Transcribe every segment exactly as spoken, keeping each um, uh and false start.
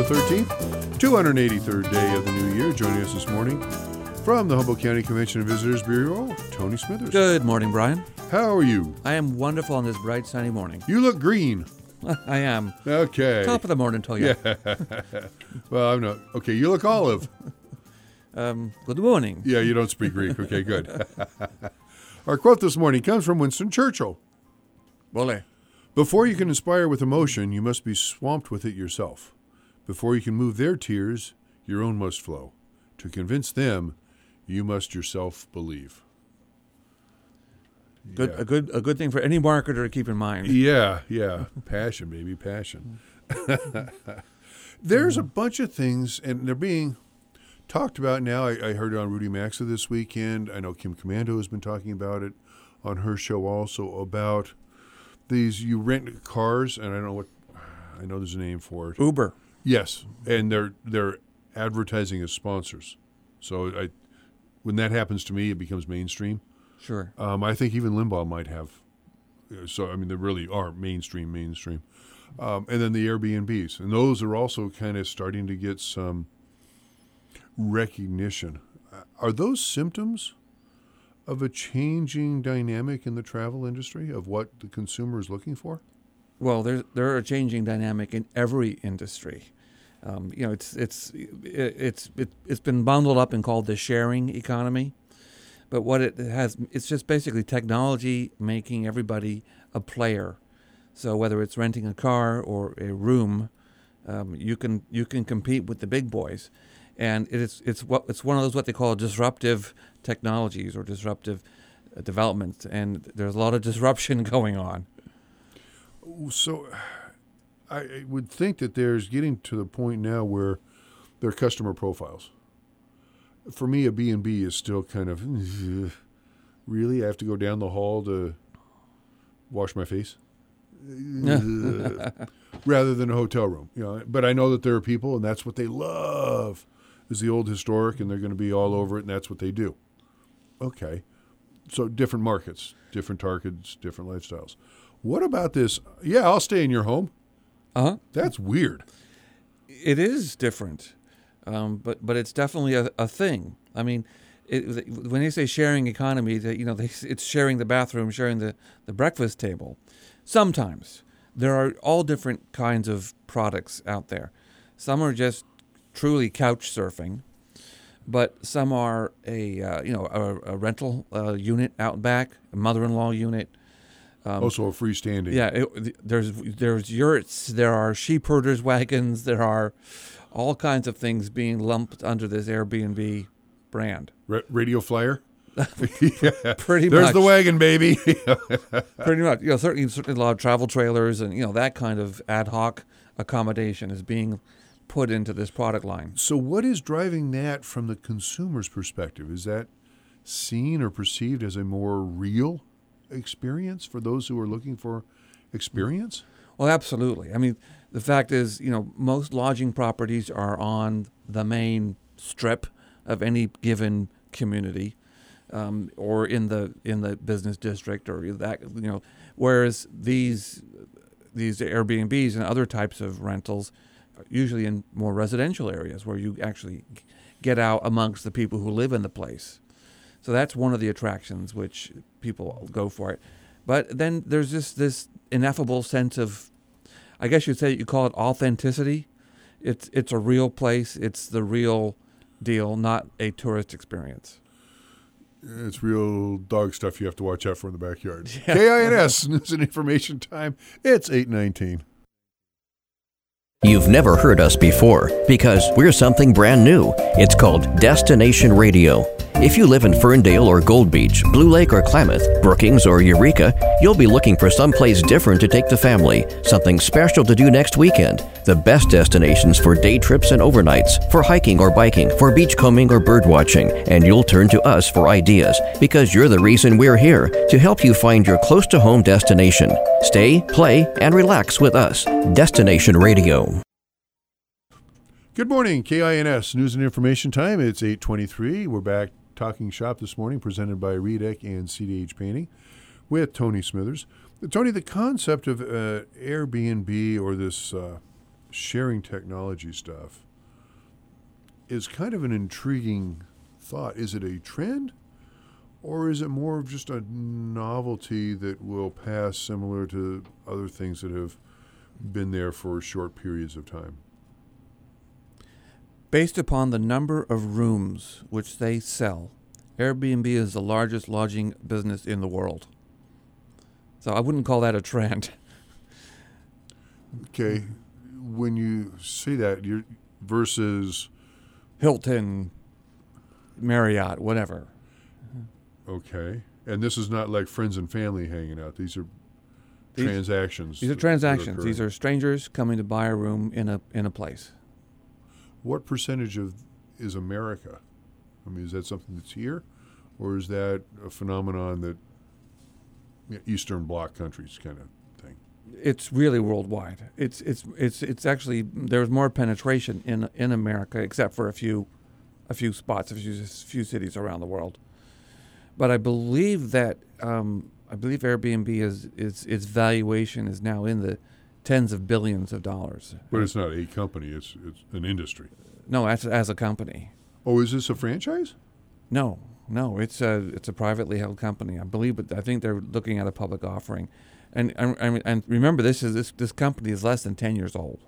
thirteenth, two hundred eighty-third day of the new year. Joining us this morning from the Humboldt County Convention and Visitors Bureau, Tony Smithers. Good morning, Brian. How are you? I am wonderful on this bright, sunny morning. You look green. I am. Okay. Top of the morning, tell you. Yeah. Well, I'm not. Okay, you look olive. Um, good morning. Yeah, you don't speak Greek. Okay, good. Our quote this morning comes from Winston Churchill. Bully. Before you can inspire with emotion, you must be swamped with it yourself. Before you can move their tears, your own must flow. To convince them, you must yourself believe. Good, Yeah. a good, a good thing for any marketer to keep in mind. Yeah, yeah. Passion, baby, passion. There's a bunch of things, and they're being talked about now. I, I heard it on Rudy Maxa this weekend. I know Kim Commando has been talking about it on her show also, about these, you rent cars, and I don't know what, I know there's a name for it. Uber. Yes, and they're they're advertising as sponsors. So I, when that happens to me, it becomes mainstream. Sure. Um, I think even Limbaugh might have. So, I mean, they really are mainstream, mainstream. Um, and then the Airbnbs. And those are also kind of starting to get some recognition. Are those symptoms of a changing dynamic in the travel industry, of what the consumer is looking for? Well, there's there are a changing dynamic in every industry. Um, you know, it's it's it, it's it, it's been bundled up and called the sharing economy. But what it has, it's just basically technology making everybody a player. So whether it's renting a car or a room, um, you can you can compete with the big boys, and it's it's what it's one of those what they call disruptive technologies or disruptive uh, developments, and there's a lot of disruption going on. So I would think that there's getting to the point now where there are customer profiles. For me, a B and B is still kind of, really? I have to go down the hall to wash my face? Rather than a hotel room. You know, but I know that there are people, and that's what they love, is the old historic, and they're going to be all over it, and that's what they do. Okay. So different markets, different targets, different lifestyles. What about this? Yeah, I'll stay in your home. Uh-huh. That's weird. It is different. Um, but but it's definitely a, a thing. I mean, it, when they say sharing economy, that you know, they, it's sharing the bathroom, sharing the, the breakfast table. Sometimes there are all different kinds of products out there. Some are just truly couch surfing, but some are a uh, you know a, a rental uh, unit out back, a mother-in-law unit. Um, also a freestanding. Yeah, it, there's there's yurts, there are sheep herders wagons, there are all kinds of things being lumped under this Airbnb brand. Ra- radio flyer? yeah, There's pretty much. There's the wagon, baby. Pretty much. You know, certainly, certainly a lot of travel trailers and, you know, that kind of ad hoc accommodation is being put into this product line. So what is driving that from the consumer's perspective? Is that seen or perceived as a more real experience for those who are looking for experience? Well, absolutely. I mean, the fact is, you know, most lodging properties are on the main strip of any given community, um, or in the in the business district, or that, you know, whereas these these Airbnbs and other types of rentals are usually in more residential areas where you actually get out amongst the people who live in the place. So that's one of the attractions which people go for it. But then there's just this ineffable sense of, I guess you'd say you call it authenticity. It's it's a real place. It's the real deal, not a tourist experience. It's real dog stuff you have to watch out for in the backyard. Yeah. K I N S, News and Information Time. It's eight nineteen. You've never heard us before because we're something brand new. It's called Destination Radio. If you live in Ferndale or Gold Beach, Blue Lake or Klamath, Brookings or Eureka, you'll be looking for someplace different to take the family, something special to do next weekend. The best destinations for day trips and overnights, for hiking or biking, for beachcombing or birdwatching, and you'll turn to us for ideas because you're the reason we're here, to help you find your close-to-home destination. Stay, play, and relax with us. Destination Radio. Good morning, K I N S, News and Information Time. It's eight twenty-three. We're back talking shop this morning, presented by Redek and C D H Painting with Tony Smithers. Tony, the concept of uh, Airbnb or this uh, sharing technology stuff is kind of an intriguing thought. Is it a trend, or is it more of just a novelty that will pass, similar to other things that have been there for short periods of time? Based upon the number of rooms which they sell, Airbnb is the largest lodging business in the world. So I wouldn't call that a trend. Okay, when you say that, you're versus Hilton, Marriott, whatever. okay, and this is not like friends and family hanging out. These are These- transactions. These are that- that transactions. occurring. These are strangers coming to buy a room in a in a place. What percentage of is America? I mean, is that something that's here, or is that a phenomenon that you know, Eastern Bloc countries kind of thing? It's really worldwide. It's it's it's it's actually there's more penetration in in America, except for a few a few spots, a few few cities around the world. But I believe that um, I believe Airbnb is is its valuation is now in the tens of billions of dollars. But it's not a company; it's it's an industry. No, as as a company. Oh, is this a franchise? No, no, it's a it's a privately held company, I believe. But I think they're looking at a public offering, and and, and remember, this is this this company is less than ten years old.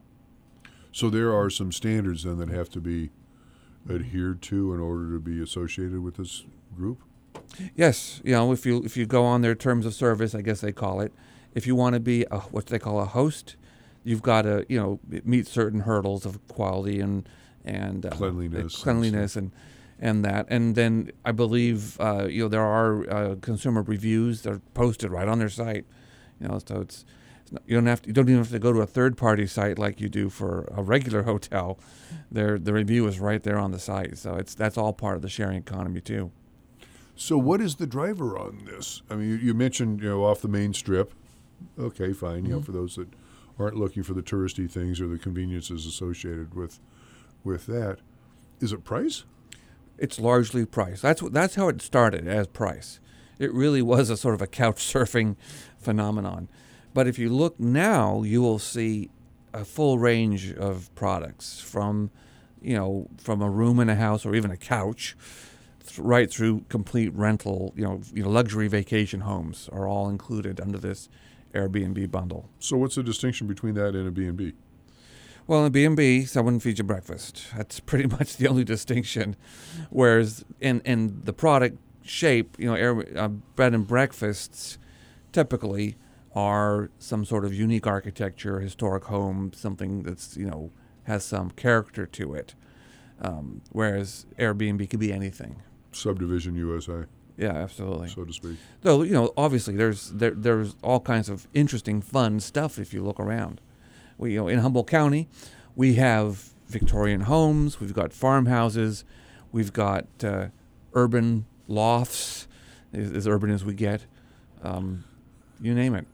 So there are some standards then that have to be adhered to in order to be associated with this group. Yes, you know, if you if you go on their terms of service, I guess they call it, if you want to be a, what they call a host, you've got to you know meet certain hurdles of quality and and uh, Cleanliness and cleanliness and and that, and then I believe uh, you know there are uh, consumer reviews that are posted right on their site, you know, so it's, it's not, you don't have to, you don't even have to go to a third party site like you do for a regular hotel. Their the review is right there on the site, so it's that's all part of the sharing economy too. So what is the driver on this? I mean, you, you mentioned, you know, off the main strip. Okay, fine. You know, for those that aren't looking for the touristy things or the conveniences associated with with that, is it price? It's largely price. That's what, that's how it started, as price. It really was a sort of a couch surfing phenomenon. But if you look now, you will see a full range of products, from, you know, from a room in a house or even a couch, th- right through complete rental. You know, you know, luxury vacation homes are all included under this Airbnb bundle. So what's the distinction between that and a B and B? Well, in a B and B, someone feeds you breakfast. That's pretty much the only distinction. Whereas in, in the product shape, you know, air, uh, bed and breakfasts typically are some sort of unique architecture, historic home, something that's, you know, has some character to it. Um, whereas Airbnb could be anything. Subdivision U S A, Yeah, absolutely. so to speak. Though, you know, obviously there's there, there's all kinds of interesting, fun stuff if you look around. We, you know, in Humboldt County, we have Victorian homes, we've got farmhouses, we've got uh, urban lofts, as, as urban as we get. Um, you name it.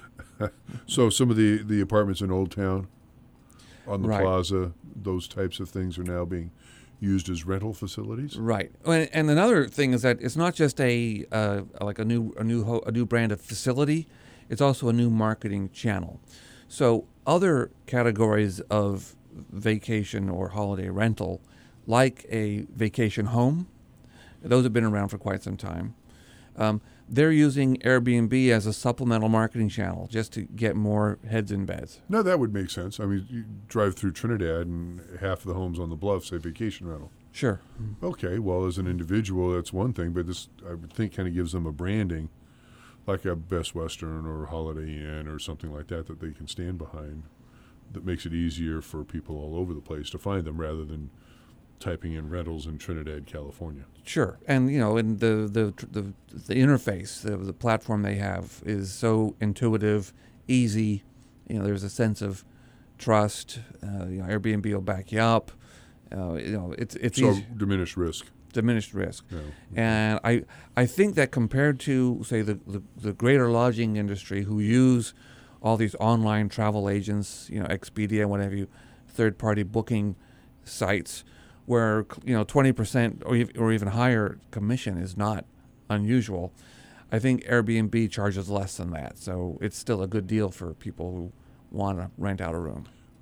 So some of the, the apartments in Old Town, on the Right. plaza, those types of things are now being used as rental facilities. Right, and, and another thing is that it's not just a uh, like a new a new ho- a new brand of facility; it's also a new marketing channel. So other categories of vacation or holiday rental, like a vacation home, those have been around for quite some time. Um, they're using Airbnb as a supplemental marketing channel just to get more heads in beds. No, that would make sense. I mean, you drive through Trinidad and half of the homes on the bluff say vacation rental. Sure. Okay, well, as an individual, that's one thing, but this, I would think, kind of gives them a branding, like a Best Western or Holiday Inn or something like that, that they can stand behind, that makes it easier for people all over the place to find them rather than typing in rentals in Trinidad, California. Sure, and you know, and the the the, the interface, the, the platform they have is so intuitive, easy. You know, there's a sense of trust. Uh, you know, Airbnb will back you up. Uh, you know, it's it's So easy, diminished risk. diminished risk. Yeah. And I I think that compared to, say, the, the the greater lodging industry, who use all these online travel agents, you know, Expedia, what have you, third party booking sites, where, you know, twenty percent or, ev- or even higher commission is not unusual. I think Airbnb charges less than that, so it's still a good deal for people who want to rent out a room.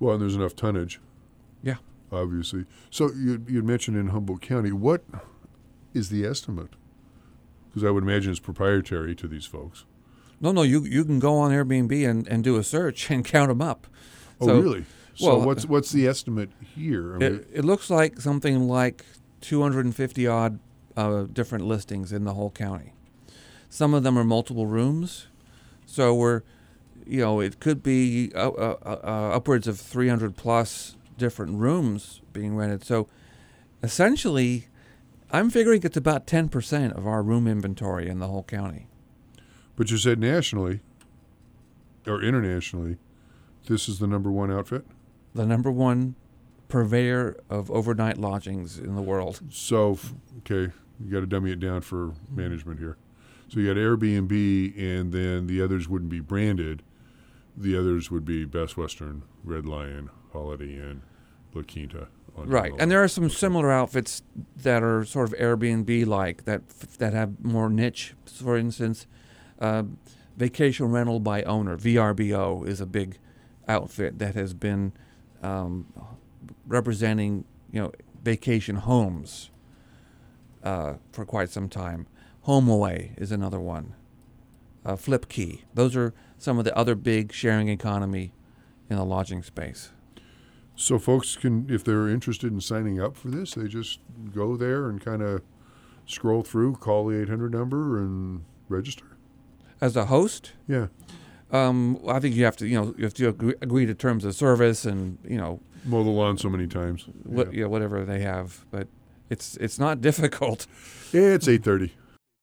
Well, and there's enough tonnage. Yeah. Obviously. So you you mentioned in Humboldt County, what is the estimate? Because I would imagine it's proprietary to these folks. No, no, you you can go on Airbnb and, and do a search and count them up. Oh, So, really? So well, what's what's the estimate here? I mean, It, it looks like something like two hundred fifty odd uh, different listings in the whole county. Some of them are multiple rooms, so we're, you know, it could be uh, uh, uh, upwards of three hundred plus different rooms being rented. So essentially, I'm figuring it's about ten percent of our room inventory in the whole county. but you said nationally or internationally, this is the number one outfit. The number one purveyor of overnight lodgings in the world. So, f- okay, you got to dummy it down for management here. So you got Airbnb, and then the others wouldn't be branded. The others would be Best Western, Red Lion, Holiday Inn, La Quinta. on Right, down and the there line. are some similar outfits that are sort of Airbnb-like that that have more niche. For instance, uh, Vacation Rental by Owner (V R B O) is a big outfit that has been um, representing, you know, vacation homes uh, for quite some time. HomeAway is another one. Uh, FlipKey. Those are some of the other big sharing economy in the lodging space. So folks can, if they're interested in signing up for this, they just go there and kind of scroll through, call the eight hundred number, and register. As a host, Yeah. Um, I think you have to, you know, you have to agree, agree to terms of service and, you know, Mow the lawn so many times. what, yeah, whatever they have. But it's it's not difficult. Yeah, it's eight thirty.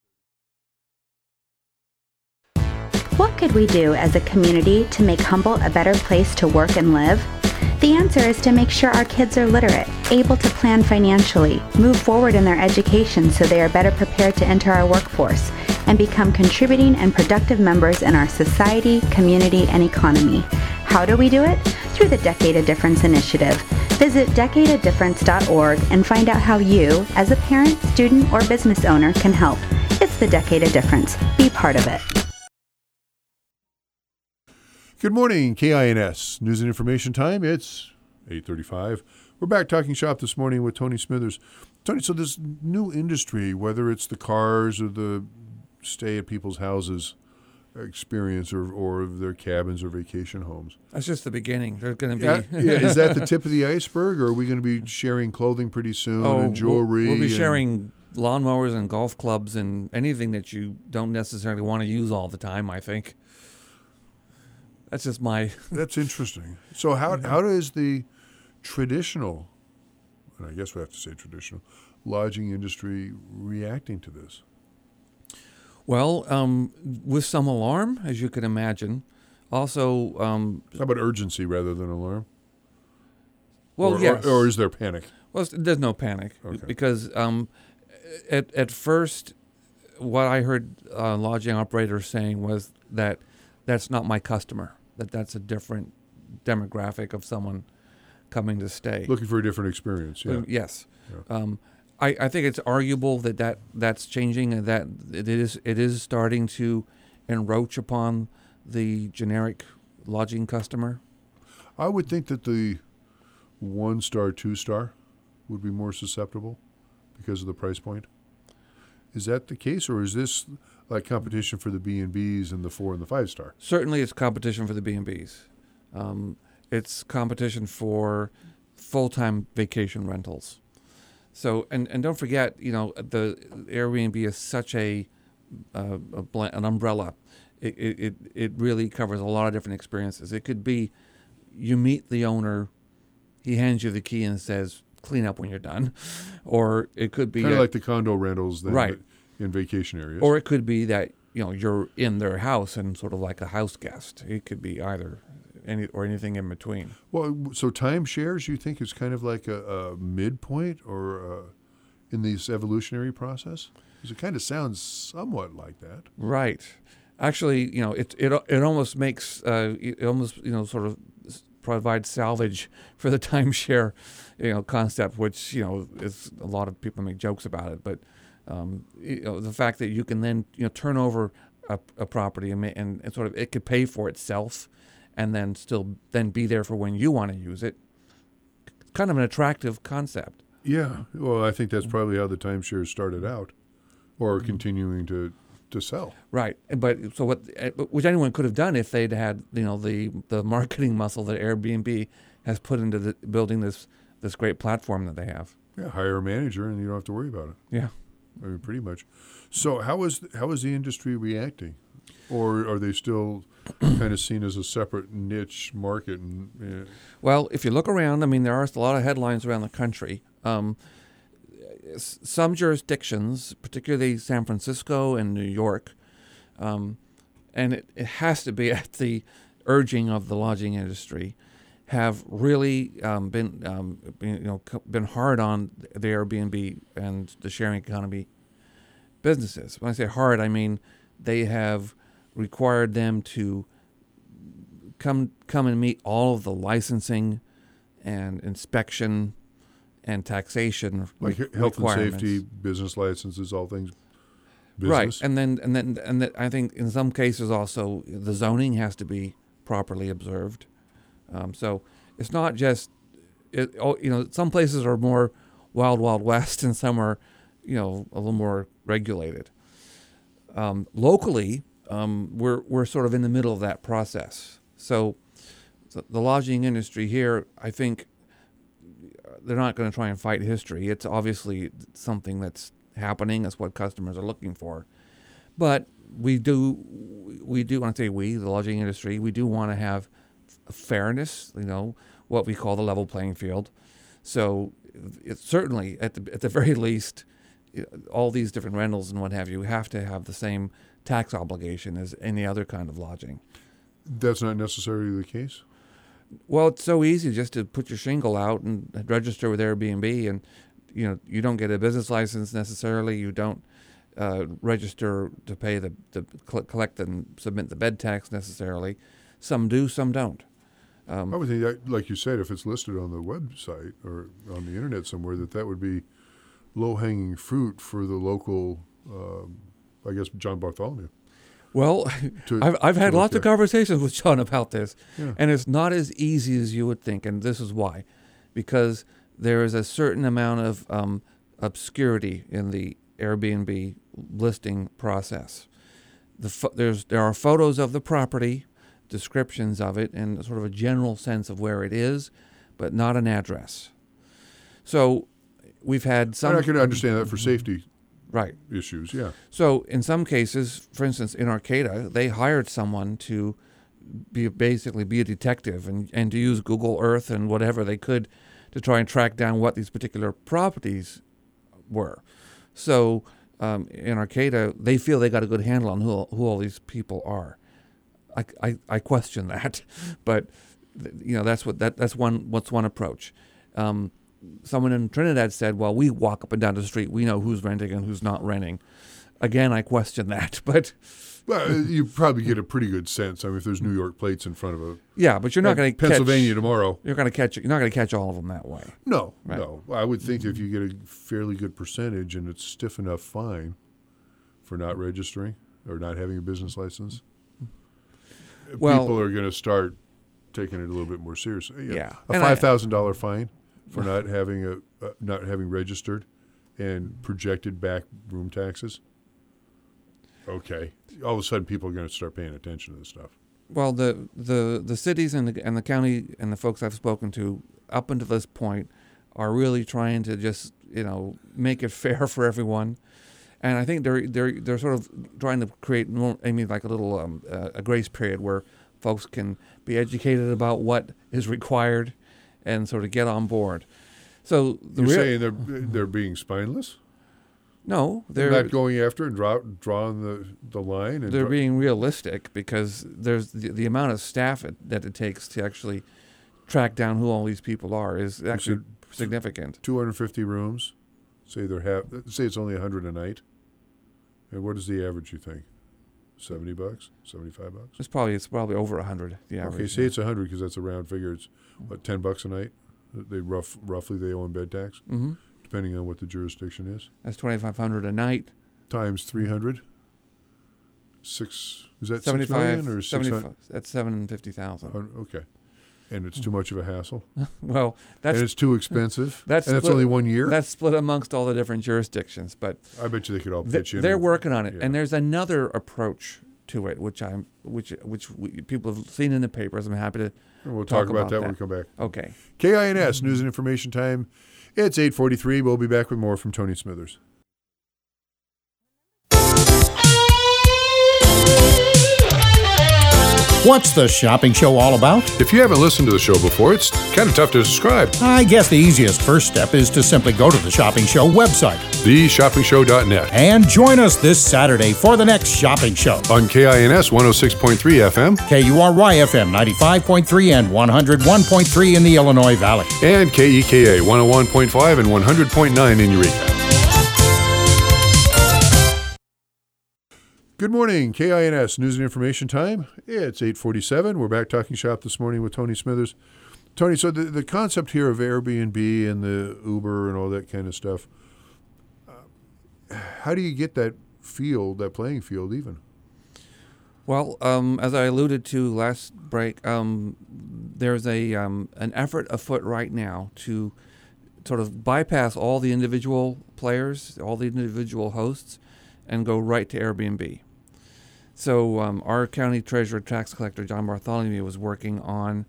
What could we do as a community to make Humboldt a better place to work and live? The answer is to make sure our kids are literate, able to plan financially, move forward in their education so they are better prepared to enter our workforce, and become contributing and productive members in our society, community, and economy. How do we do it? Through the Decade of Difference initiative. Visit decade of difference dot org and find out how you, as a parent, student, or business owner, can help. It's the Decade of Difference. Be part of it. Good morning, K I N S. News and information time. It's eight thirty-five. We're back talking shop this morning with Tony Smithers. Tony, so this new industry, whether it's the cars or the stay at people's houses experience or, or their cabins or vacation homes. That's just the beginning. There's going to be. Yeah, yeah, is that the tip of the iceberg, or are we going to be sharing clothing pretty soon oh, and jewelry? We'll, we'll be and- sharing lawnmowers and golf clubs and anything that you don't necessarily want to use all the time, I think. That's just my... That's interesting. So how how does the traditional, and I guess we have to say traditional, lodging industry reacting to this? Well, um, with some alarm, as you can imagine. Also, um, How about urgency rather than alarm? well, or, yes. Or, or is there panic? Well, it's- there's no panic Okay. because um, at at first, what I heard uh, lodging operators saying was that that's not my customer. That that's a different demographic of someone coming to stay. Looking for a different experience, yeah. Uh, yes. Yeah. Um, I, I think it's arguable that, that that's changing and that it is it is starting to encroach upon the generic lodging customer. I would think that the one-star, two-star would be more susceptible because of the price point. Is that the case, or is this like competition for the B and B's and the four and the five-star? Certainly, it's competition for the B and B's. Um, it's competition for full-time vacation rentals. So, and, and don't forget, you know, the Airbnb is such a, uh, a bl- an umbrella. It, it it it really covers a lot of different experiences. It could be you meet the owner, he hands you the key and says, "Clean up when you're done," or it could be Kind of a- like the condo rentals then, Right. but in vacation areas. or it could be that, you know, you're in their house and sort of like a house guest. It could be either any or anything in between. Well, so timeshares, you think, is kind of like a, a midpoint or uh, in this evolutionary process? Because it kind of sounds somewhat like that. Right. Actually, you know, it it it almost makes uh, it almost you know sort of s- provides salvage for the timeshare, you know, concept, which you know is a lot of people make jokes about it, but um, you know, the fact that you can then you know turn over a, a property and, ma- and and sort of it could pay for itself and then still then be there for when you want to use it. Kind of an attractive concept. Yeah. Well, I think that's probably how the timeshares started out, or continuing to, to sell. Right. But so what, which anyone could have done if they'd had, you know, the, the marketing muscle that Airbnb has put into the, building this, this great platform that they have. Yeah. Hire a manager and you don't have to worry about it. Yeah. I mean, pretty much. So how is, how is the industry reacting? Or are they still kind of seen as a separate niche market? And, yeah. Well, if you look around, I mean, there are a lot of headlines around the country. Um, s- some jurisdictions, particularly San Francisco and New York, um, and it, it has to be at the urging of the lodging industry, have really um, been, um, been, you know, been hard on the Airbnb and the sharing economy businesses. When I say hard, I mean they have required them to come come and meet all of the licensing and inspection and taxation like re- health and requirements. safety, business licenses, all things business. Right, and then and then and then I think in some cases also the zoning has to be properly observed. Um, so it's not just it. Oh, you know, some places are more wild, wild west, and some are, you know, a little more regulated. Um, locally, um, we're we're sort of in the middle of that process. So, so the lodging industry here, I think, they're not going to try and fight history. It's obviously something that's happening. That's what customers are looking for. But we do, we do want to say we, the lodging industry, we do want to have fairness, you know, what we call the level playing field. So it's certainly, at the at the very least, all these different rentals and what have you have to have the same tax obligation as any other kind of lodging. That's not necessarily the case? Well, it's so easy just to put your shingle out and register with Airbnb, and you know you don't get a business license necessarily. You don't uh, register to pay the, the collect and submit the bed tax necessarily. Some do, some don't. Um, I would think, that, like you said, if it's listed on the website or on the internet somewhere, that that would be low-hanging fruit for the local, um, I guess, John Bartholomew. Well, To- I've I've had to lots look of at. conversations with John about this, Yeah. and it's not as easy as you would think, and this is why, because there is a certain amount of um, obscurity in the Airbnb listing process. The pho- there's there are photos of the property, descriptions of it, and sort of a general sense of where it is, but not an address. So we've had some. And I can understand that for safety Right. issues, yeah. So in some cases, for instance, in Arcata, they hired someone to be basically be a detective and, and to use Google Earth and whatever they could to try and track down what these particular properties were. So um, in Arcata, they feel they got a good handle on who who all these people are. I, I, I question that, but you know that's what that that's one what's one approach. Um, Someone in Trinidad said, well, we walk up and down the street. We know who's renting and who's not renting. Again, I question that. But Well, you probably get a pretty good sense. I mean, if there's New York plates in front of a yeah, but you're not going to Pennsylvania tomorrow. You're going to catch. You're not going to catch all of them that way. No, Right. no. I would think if you get a fairly good percentage and it's stiff enough fine for not registering or not having a business license, Well- people are going to start taking it a little bit more seriously. Yeah. a And I- five thousand dollar fine for not having a uh, not having registered and projected back room taxes. Okay, all of a sudden people are going to start paying attention to this stuff. Well, the the the cities and the and the county and the folks I've spoken to up until this point are really trying to just you know make it fair for everyone, and I think they're they're they're sort of trying to create more, I mean like a little um, uh, a grace period where folks can be educated about what is required, and sort of get on board. So the You're real, saying they're they're being spineless? no, They're they're not going after and draw, drawing the, the line? And they're draw- being realistic because there's the, the amount of staff it, that it takes to actually track down who all these people are is actually significant. two hundred fifty rooms. Say they're half. Say it's only a hundred a night. And what is the average? You think? Seventy bucks? Seventy-five bucks? It's probably it's probably over a hundred. The average. Okay, say it's a hundred because that's a round figure. It's what ten bucks a night. They rough roughly they owe in bed tax, Mm-hmm. depending on what the jurisdiction is. That's twenty five hundred a night. Times three hundred. Six, is that six seventy-five, million or six seventy-five, hundred? that's seven hundred fifty thousand. Oh, okay. And it's too much of a hassle? Well, that's and it's too expensive? that's and that's split, only one year? That's split amongst all the different jurisdictions, but I bet you they could all th- pitch in. they're and- working on it. yeah. And there's another approach to it, which I'm, which which we, people have seen in the papers. I'm happy to. And we'll talk, talk about, about that that. when we come back. Okay. K I N S, News and Information Time. It's eight forty-three. We'll be back with more from Tony Smithers. What's the shopping show all about? If you haven't listened to the show before, it's kind of tough to describe. I guess the easiest first step is to simply go to the Shopping Show website the shopping show dot net. and join us this Saturday for the next shopping show. On K I N S one oh six point three F M K U R Y F M ninety-five point three and one oh one point three in the Illinois Valley. and K E K A one oh one point five and one hundred point nine in Eureka. Good morning, K I N S News and Information Time. It's eight forty-seven. We're back talking shop this morning with Tony Smithers. Tony, so the, the concept here of Airbnb and the Uber and all that kind of stuff, uh, how do you get that field, that playing field even? Well, um, as I alluded to last break, um, there's a um, an effort afoot right now to sort of bypass all the individual players, all the individual hosts, and go right to Airbnb. So um, our county treasurer tax collector, John Bartholomew, was working on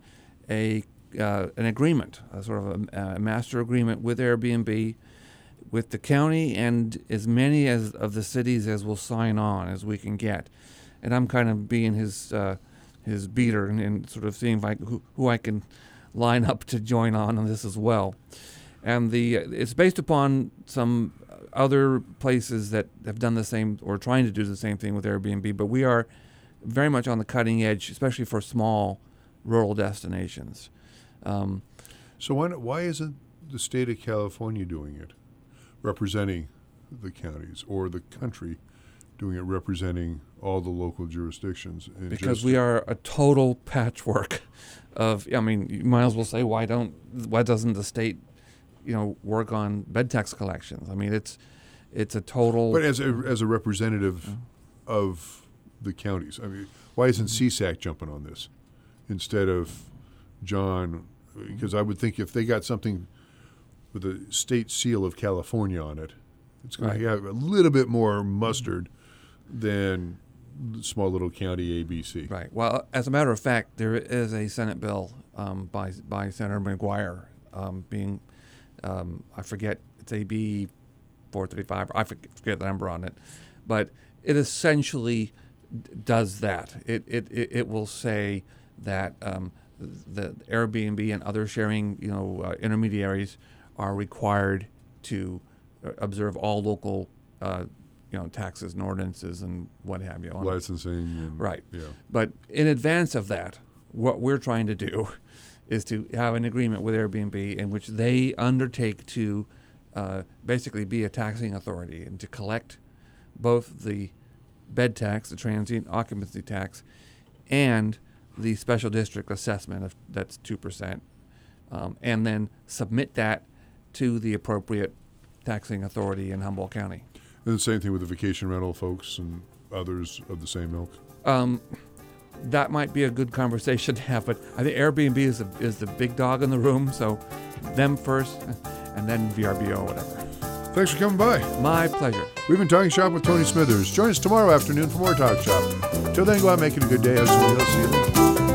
a uh, an agreement, a sort of a, a master agreement with Airbnb, with the county and as many as of the cities as will sign on as we can get. And I'm kind of being his uh, his beater and, and sort of seeing if I, who, who I can line up to join on on this as well. And the it's based upon some other places that have done the same or trying to do the same thing with Airbnb, but we are very much on the cutting edge, especially for small rural destinations. Um, So why, not- why isn't the state of California doing it, representing the counties, or the country doing it, representing all the local jurisdictions? And because just- we are a total patchwork of, I mean, you might as well say, why don't, why doesn't the state, you know, work on bed tax collections? I mean, it's, it's a total. But as a, as a representative of the counties, I mean, why isn't C SAC jumping on this instead of John? Because I would think if they got something with a state seal of California on it, it's going Right. to have a little bit more mustard than the small little county A B C. Right. Well, as a matter of fact, there is a Senate bill um, by by Senator McGuire um, being, um, I forget, it's A B four thirty-five. I forget, forget the number on it, but it essentially d- does that. It it it, it will say that um, the Airbnb and other sharing, you know, uh, intermediaries are required to uh, observe all local, uh, you know, taxes and ordinances and what have you. Licensing. And, Right. Yeah. But in advance of that, what we're trying to do is to have an agreement with Airbnb in which they undertake to uh, basically be a taxing authority and to collect both the bed tax, the transient occupancy tax, and the special district assessment of that's two percent, um, and then submit that to the appropriate taxing authority in Humboldt County. And the same thing with the vacation rental folks and others of the same ilk. Um, that might be a good conversation to have, but I think Airbnb is the, is the big dog in the room, so them first, and then V R B O or whatever. Thanks for coming by. My pleasure. We've been Talking Shop with Tony Smithers. Join us tomorrow afternoon for more Talk Shop. Till then, go out and make it a good day. I'll see you later.